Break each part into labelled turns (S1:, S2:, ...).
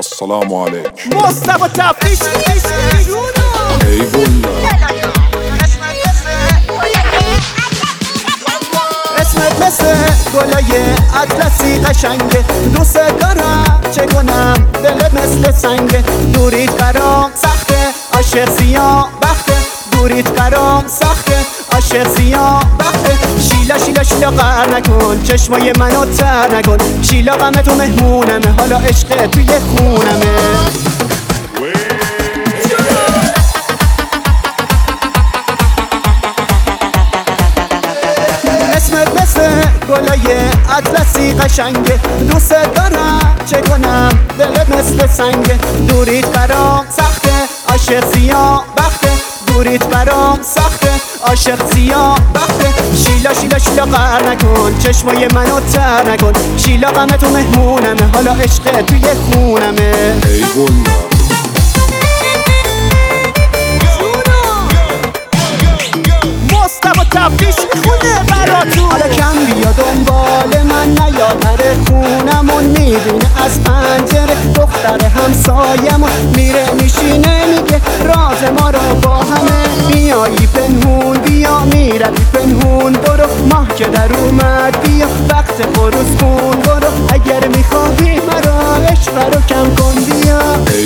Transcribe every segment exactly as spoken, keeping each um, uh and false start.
S1: السلام عليك
S2: مصطفى تفتیش اسمت مثل گلای اطلسی قشنگه، دوست دارم چه کنم دلت مثل سنگه. دوریت برام سخته عاشق سیاه بخته، دوریت برام سخته عاشق سیاه بخته. شیلا شیلا شیلا قهر نکن، چشمای منو تر نکن. شیلا غم تو مهمونمه، حالا عشق توی خونمه. اسمت مثل گلای اطلسی قشنگه، دوست دارم چه کنم دلت مثل سنگه. دوریت برام سخته عاشق سیاه بخته، دوریت برام سخته عاشق سیاه بخته. شیلا شیلا شیلا قهر نکن، چشمای منو تر نکن. شیلا غم تو مهمونمه، حالا عشق توی خونمه. مصطفى تفتیش میخونه براتون. حالا کم بیا دنبال من نیا، در خونمون میبینه از پنجره دختر همسایمون میره میشینه میگه راز ما رو با همه. میایی پنهون بیا، میروی پنهون برو، ماه که در اومد بیا وقت خروس کن برو. اگر میخواهی مرا عشق رو کم کن بیا.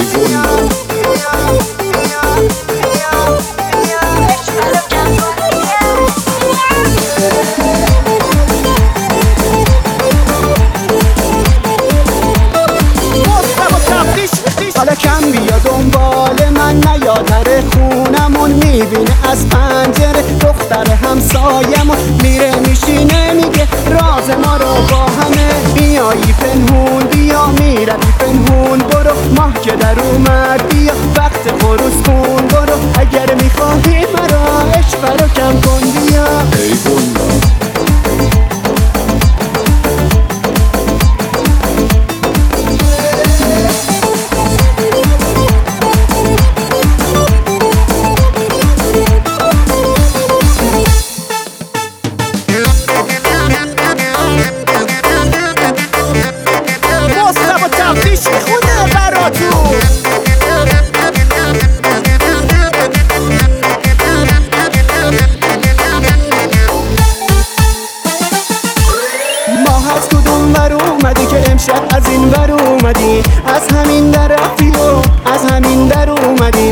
S2: حالا کم بیا دنبال من نیا، در خونمون میبینه از پنجره دختر همسایمون میره میشینه میگه راز ما رو با همه. میایی پنهون بیا، میروی پنهون برو، ماه که در اومد بیا وقت خروس کن برو. اگر میخواهی مرا عشق رو کم کن بیا. از کدوم ور اومدی که امشب از این ور اومدی؟ از همین در رفتی و از همین در اومدی.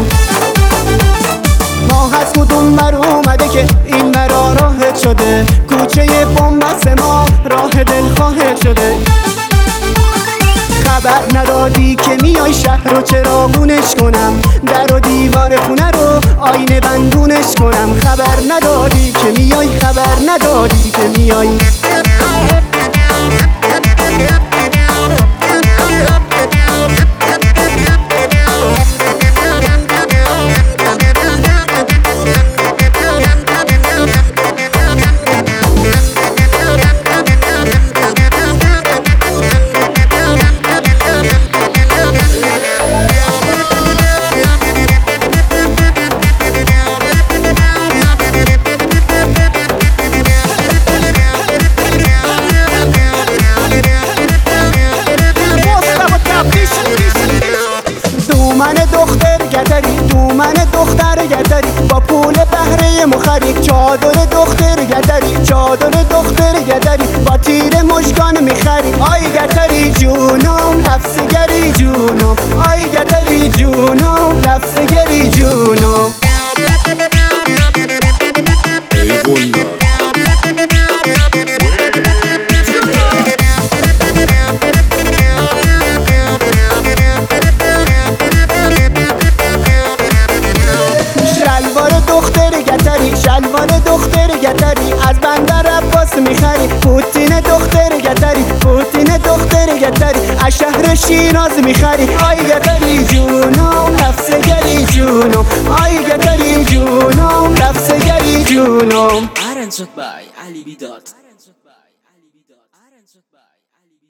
S2: ما از کدوم ور اومده که این ورا راهت شده؟ کوچه بنبست ما راه دلخواهت شده. خبر ندادی که میای شهر رو چراغونش کنم، در و دیوار خونه رو آینه بندونش کنم. خبر ندادی که میای، خبر ندادی که میای. دومن دختر گدری، دومن دختر گدری، با پول بهره مخری. چادر دختر گدری، چادر دختر گدری، با تیر مژگان میخری. آی گدری جونم لفظگری جونم، آی گدری جونم لفظگری جونم. شلوار دختر گدری، از بندر عباس میخری. پوتین دختر گدری، پوتین دختر گدری، از شهر شیراز میخری. آی گدری جونم لفظگری جونم، آی گدری جونم لفظگری جونم.
S3: Arranged by Ali Bidot.